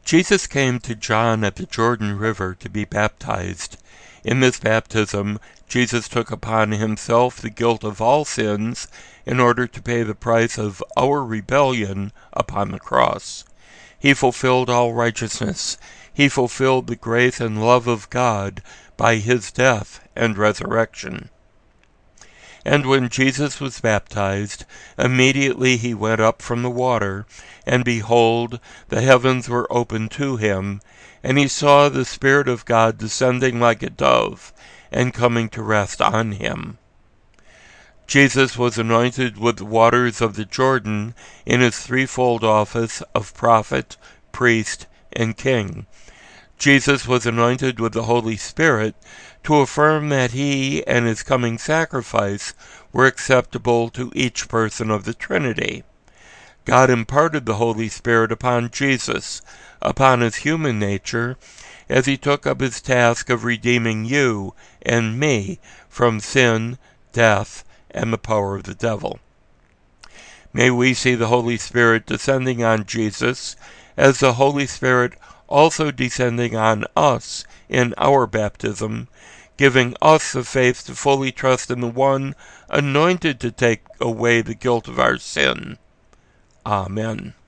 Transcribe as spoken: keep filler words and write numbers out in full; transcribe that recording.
Jesus came to John at the Jordan River to be baptized. In this baptism, Jesus took upon himself the guilt of all sins in order to pay the price of our rebellion upon the cross. He fulfilled all righteousness. He fulfilled the grace and love of God by his death and resurrection. And when Jesus was baptized, immediately he went up from the water, and behold, the heavens were opened to him, and he saw the Spirit of God descending like a dove, and coming to rest on him. Jesus was anointed with the waters of the Jordan in his threefold office of prophet, priest, and king. Jesus was anointed with the Holy Spirit to affirm that he and his coming sacrifice were acceptable to each person of the Trinity. God imparted the Holy Spirit upon Jesus, upon his human nature, as he took up his task of redeeming you and me from sin, death, and the power of the devil. May we see the Holy Spirit descending on Jesus as the Holy Spirit also descending on us in our baptism, giving us the faith to fully trust in the one anointed to take away the guilt of our sin. Amen.